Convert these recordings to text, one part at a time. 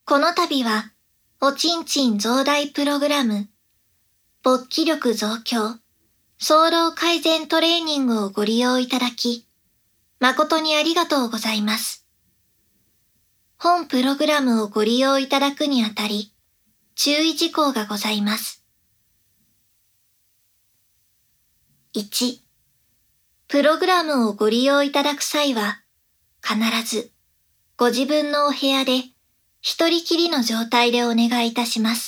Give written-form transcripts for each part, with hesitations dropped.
この度は、おちんちん増大プログラム、勃起力増強、早漏改善トレーニングをご利用いただき、誠にありがとうございます。本プログラムをご利用いただくにあたり、注意事項がございます。1、プログラムをご利用いただく際は、必ず、ご自分のお部屋で、一人きりの状態でお願いいたします。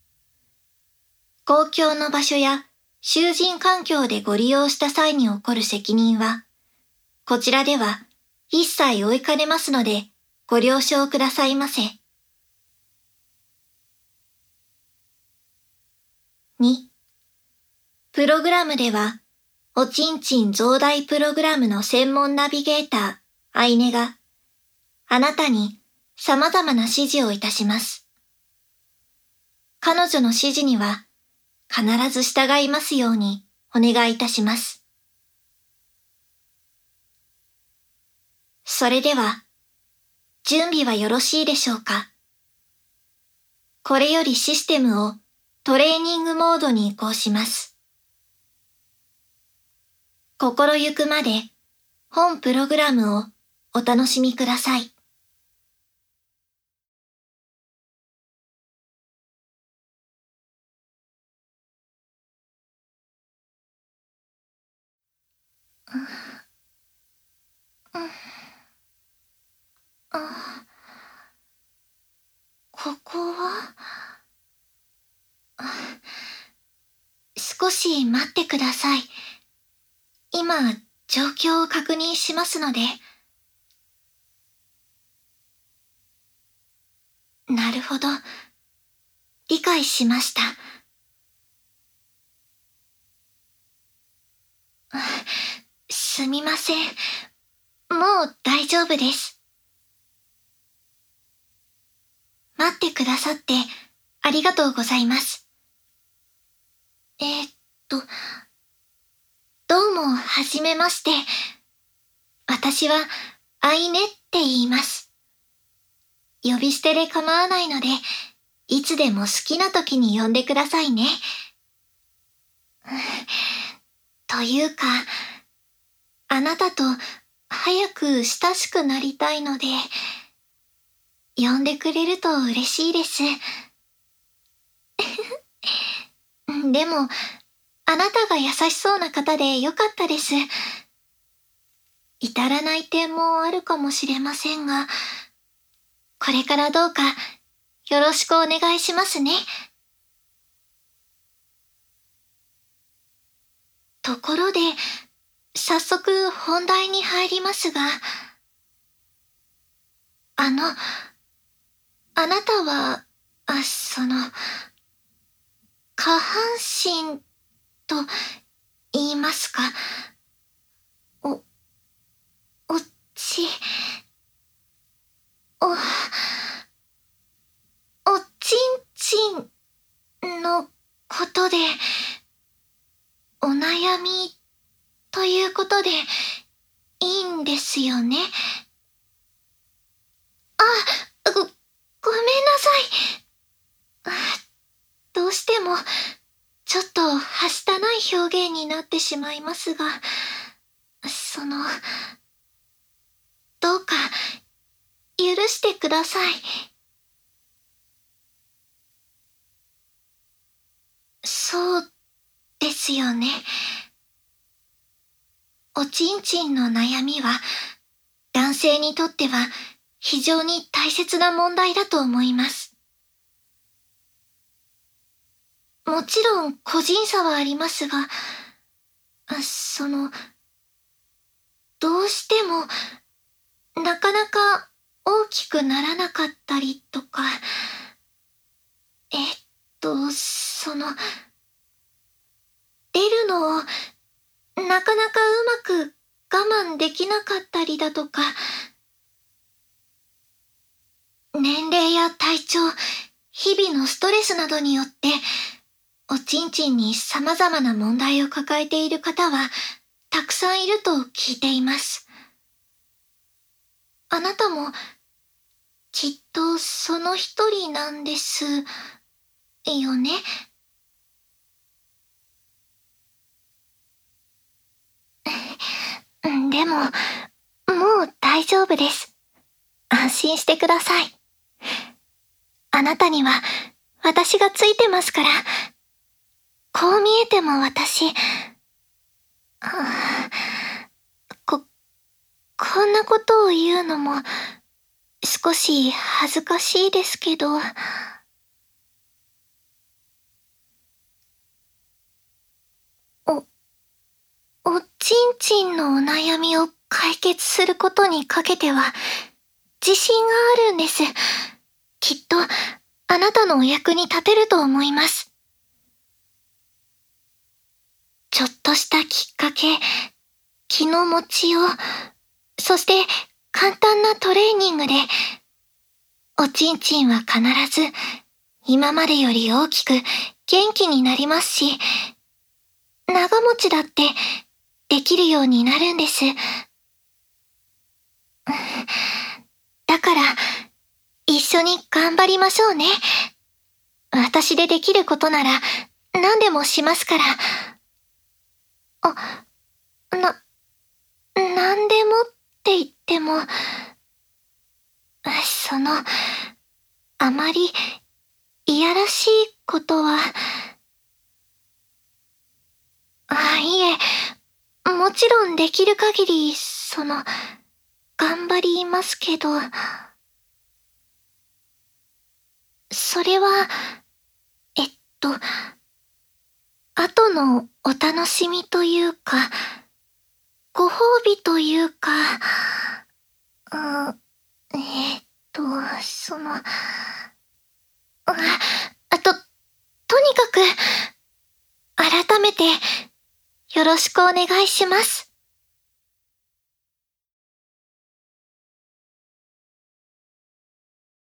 公共の場所や囚人環境でご利用した際に起こる責任は、こちらでは一切負いかねますので、ご了承くださいませ。2、プログラムでは、おちんちん増大プログラムの専門ナビゲーター、アイネが、あなたに様々な指示をいたします。彼女の指示には、必ず従いますようにお願いいたします。それでは、準備はよろしいでしょうか。これよりシステムをトレーニングモードに移行します。心ゆくまで本プログラムをお楽しみください。ここは少し待ってください。今、状況を確認しますので。なるほど。理解しました。すみません。もう大丈夫です。待ってくださってありがとうございます。どうもはじめまして。私はアイネって言います。呼び捨てで構わないので、いつでも好きな時に呼んでくださいね。というか、あなたと早く親しくなりたいので、呼んでくれると嬉しいです。でも、あなたが優しそうな方でよかったです。至らない点もあるかもしれませんが、これからどうかよろしくお願いしますね。ところで、早速本題に入りますが、あなたは、下半身と言いますか、おちんちんのことで、お悩みということでいいんですよね。ごめんなさい。どうしても、ちょっとはしたない表現になってしまいますが、どうか、許してください。そうですよね。おちんちんの悩みは、男性にとっては非常に大切な問題だと思います。もちろん個人差はありますが、どうしても、なかなか大きくならなかったりとか、出るのをなかなかうまく我慢できなかったりだとか、年齢や体調、日々のストレスなどによって、おちんちんに様々な問題を抱えている方は、たくさんいると聞いています。あなたも、 きっとその一人なんです。よね。でも、もう大丈夫です。安心してください。あなたには私がついてますから。こう見えても私、こ、こんなことを言うのも少し恥ずかしいですけど、おちんちんのお悩みを解決することにかけては自信があるんです。きっとあなたのお役に立てると思います。ちょっとしたきっかけ、気の持ちよう、そして簡単なトレーニングで、おちんちんは必ず今までより大きく元気になりますし、長持ちだってできるようになるんです。だから、一緒に頑張りましょうね。私でできることなら何でもしますから。なんでもって言っても、あまりいやらしいことは、いえ、もちろんできる限り、頑張りますけど、それは、えっと、後のお楽しみというか、ご褒美というか、うえっと、その、あ、とにかく、改めて、よろしくお願いします。